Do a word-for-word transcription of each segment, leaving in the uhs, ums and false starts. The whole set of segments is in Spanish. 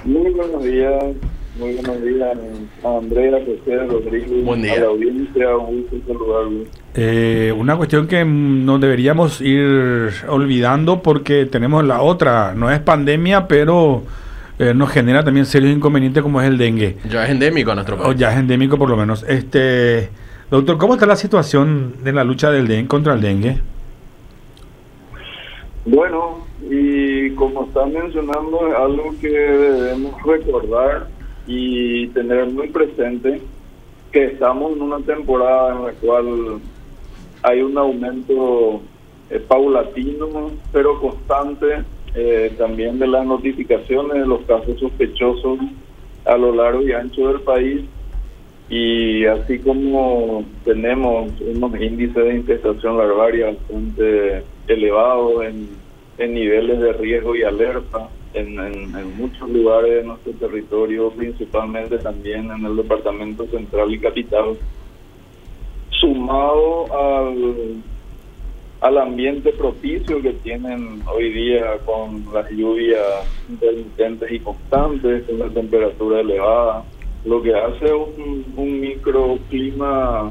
Muy buenos días, muy buenos días a Andrea, José, Rodrigo, Buen día. a la audiencia, un gusto saludarlos. Eh, una cuestión que mm, no deberíamos ir olvidando porque tenemos la otra, no es pandemia, pero eh, nos genera también serios inconvenientes como es el dengue. Ya es endémico a nuestro O país. ya es endémico por lo menos. Este, doctor, ¿cómo está la situación de la lucha del dengue contra el dengue? Bueno, y como está mencionando, es algo que debemos recordar y tener muy presente, que estamos en una temporada en la cual hay un aumento eh, paulatino, pero constante, eh, también de las notificaciones de los casos sospechosos a lo largo y ancho del país. Y así como tenemos unos índices de infestación larvaria bastante elevados en, en niveles de riesgo y alerta en, en, en muchos lugares de nuestro territorio, principalmente también en el departamento central y capital, sumado al, al ambiente propicio que tienen hoy día con las lluvias intermitentes y constantes, con la temperatura elevada, lo que hace un, un microclima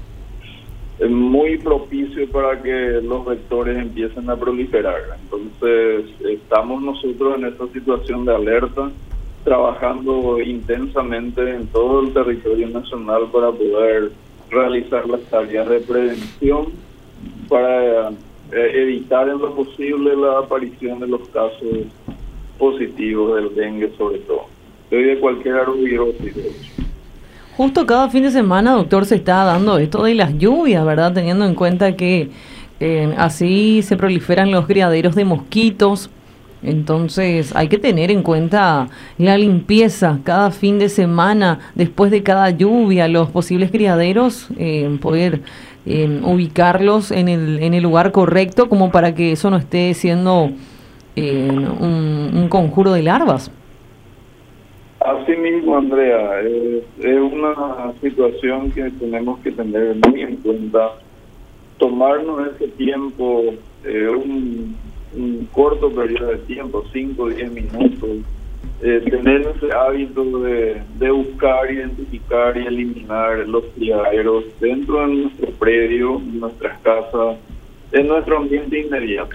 muy propicio para que los vectores empiecen a proliferar. Entonces, estamos nosotros en esta situación de alerta, trabajando intensamente en todo el territorio nacional para poder realizar las tareas de prevención, para eh, evitar en lo posible la aparición de los casos positivos del dengue sobre todo. De cualquier arbovirosis, de hecho. Justo cada fin de semana, doctor, se está dando esto de las lluvias, ¿verdad? Teniendo en cuenta que eh, así se proliferan los criaderos de mosquitos. Entonces hay que tener en cuenta la limpieza cada fin de semana, después de cada lluvia, los posibles criaderos, eh, poder eh, ubicarlos en el, en el lugar correcto, como para que eso no esté siendo eh, un, un conjuro de larvas. Así mismo, Andrea, es, es una situación que tenemos que tener muy en cuenta, tomarnos ese tiempo, eh, un, un corto periodo de tiempo, cinco o diez minutos, eh, tener ese hábito de, de buscar, identificar y eliminar los criaderos dentro de nuestro predio, en nuestras casas, en nuestro ambiente inmediato.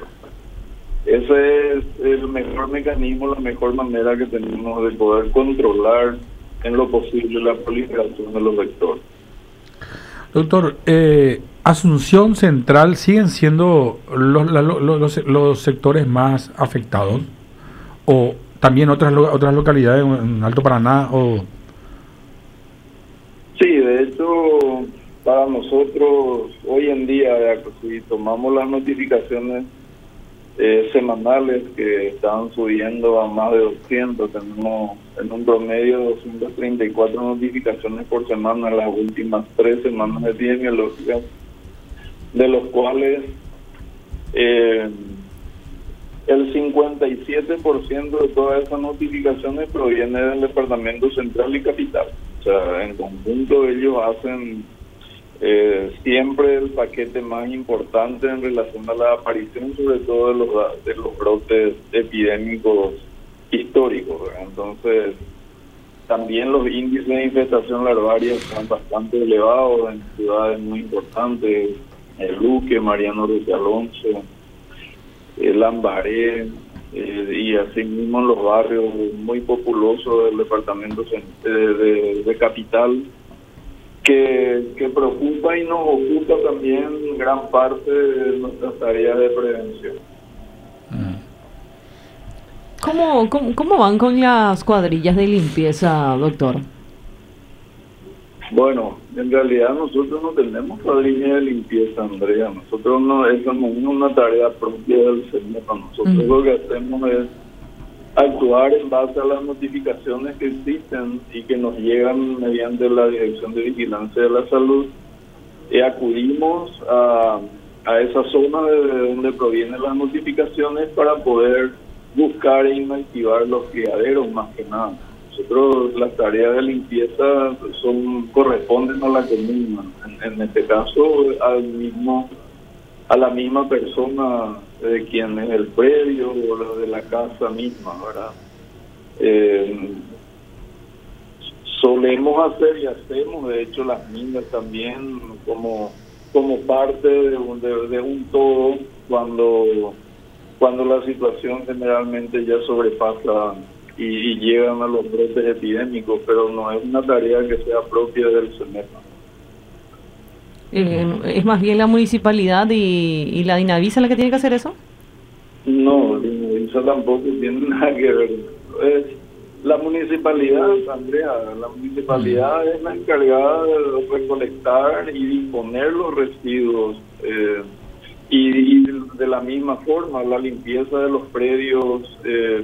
Ese es el mejor mecanismo, la mejor manera que tenemos de poder controlar en lo posible la proliferación de los vectores. Doctor, eh, Asunción Central siguen siendo los, la, los, los, los sectores más afectados, o también otras otras localidades en Alto Paraná. O sí, de hecho, para nosotros hoy en día, si tomamos las notificaciones Eh, semanales que están subiendo a más de doscientos, tenemos en un promedio doscientas treinta y cuatro notificaciones por semana en las últimas tres semanas epidemiológicas, de los cuales eh, el cincuenta y siete por ciento de todas esas notificaciones proviene del departamento central y capital. O sea, en conjunto ellos hacen Eh, siempre el paquete más importante en relación a la aparición, sobre todo de los, de los brotes epidémicos históricos, ¿verdad? Entonces, también los índices de infestación larvaria están bastante elevados en ciudades muy importantes, el Luque, Mariano Roque Alonso, el Lambaré, eh, y así mismo en los barrios muy populosos del departamento de, de, de Capital, Que, que preocupa y nos ocupa también gran parte de nuestras tareas de prevención. ¿Cómo, cómo, cómo van con las cuadrillas de limpieza, doctor? Bueno, en realidad nosotros no tenemos cuadrillas de limpieza, Andrea. Nosotros no, eso no es una tarea propia del SENAPA. Nosotros uh-huh. lo que hacemos es actuar en base a las notificaciones que existen y que nos llegan mediante la Dirección de Vigilancia de la Salud, y acudimos a, a esa zona de donde provienen las notificaciones para poder buscar e inactivar los criaderos, más que nada. Nosotros las tareas de limpieza son corresponden a la comuna, en, en este caso al mismo a la misma persona de quien es el predio o lo de la casa misma, ¿verdad? Eh, Eh, solemos hacer y hacemos, de hecho, las mingas también como, como parte de un, de, de un todo cuando, cuando la situación generalmente ya sobrepasa y, y llegan a los brotes epidémicos, pero no es una tarea que sea propia del SEMEFA. Eh, ¿Es más bien la municipalidad y, y la DINAVISA la que tiene que hacer eso? No, DINAVISA tampoco tiene nada que ver. Es la municipalidad, Andrea, la municipalidad es la encargada de recolectar y disponer los residuos eh, y, y de la misma forma la limpieza de los predios, eh,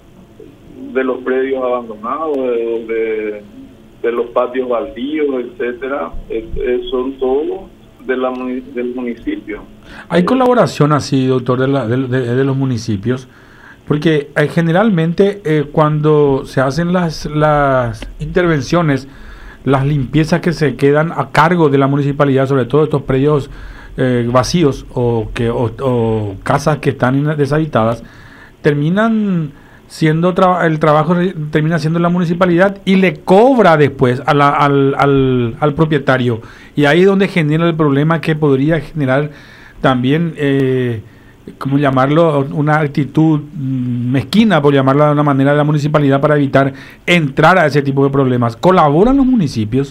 de los predios abandonados, de, de, de los patios baldíos, etcétera, es, es, son todos de la, del municipio. ¿Hay colaboración así, doctor, de, la, de, de, de los municipios? Porque eh, generalmente eh, cuando se hacen las, las intervenciones, las limpiezas que se quedan a cargo de la municipalidad, sobre todo estos predios eh, vacíos o, que, o, o casas que están deshabitadas, terminan siendo tra el trabajo termina siendo la municipalidad y le cobra después a la, al, al, al propietario. Y ahí es donde genera el problema que podría generar también... Eh, ¿cómo llamarlo? Una actitud mezquina, por llamarlo de una manera, de la municipalidad para evitar entrar a ese tipo de problemas. ¿Colaboran los municipios?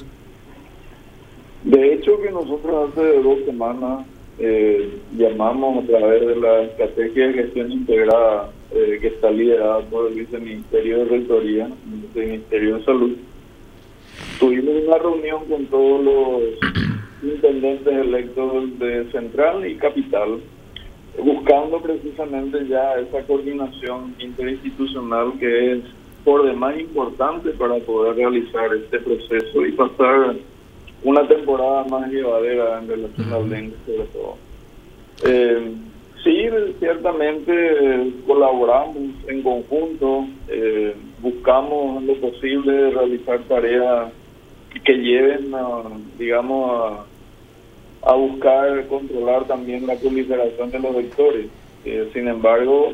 De hecho, que nosotros hace dos semanas eh, llamamos a través de la estrategia de gestión integrada eh, que está liderada por el Viceministerio de Rectoría, el Viceministerio de Salud. Tuvimos una reunión con todos los intendentes electos de Central y Capital, buscando precisamente ya esa coordinación interinstitucional que es por demás importante para poder realizar este proceso y pasar una temporada más llevadera en relación al dengue, sobre todo. Eh, sí, ciertamente eh, colaboramos en conjunto, eh, buscamos lo posible realizar tareas que lleven, a, digamos, a a buscar controlar también la proliferación de los vectores. Eh, sin embargo,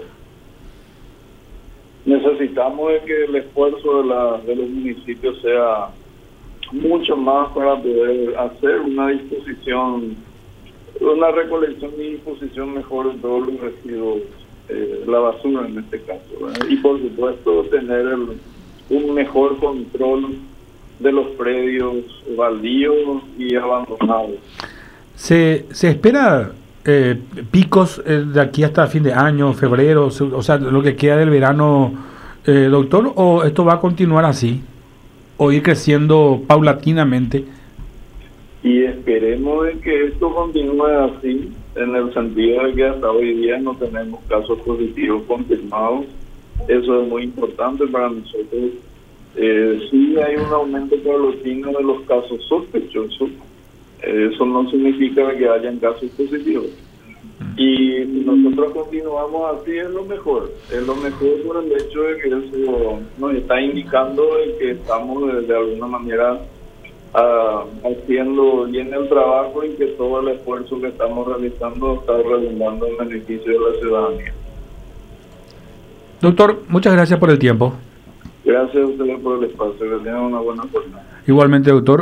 necesitamos de que el esfuerzo de, la, de los municipios sea mucho más para poder hacer una disposición, una recolección y disposición mejor de todos los residuos, eh, la basura en este caso, ¿verdad? Y por supuesto tener el, un mejor control de los predios baldíos y abandonados. ¿Se, se espera eh, picos eh, de aquí hasta fin de año, febrero, o sea, lo que queda del verano, eh, doctor, o esto va a continuar así, o ir creciendo paulatinamente? Y esperemos de que esto continúe así, en el sentido de que hasta hoy día no tenemos casos positivos confirmados. Eso es muy importante para nosotros. Eh, sí hay un aumento paulatino de los casos sospechosos. Eso no significa que hayan casos positivos. Y si nosotros continuamos así, es lo mejor. Es lo mejor por el hecho de que eso nos está indicando de que estamos de, de alguna manera uh, haciendo bien el trabajo y que todo el esfuerzo que estamos realizando está redundando en beneficio de la ciudadanía. Doctor, muchas gracias por el tiempo. Gracias a ustedes por el espacio. Que tengan una buena jornada. Igualmente, doctor.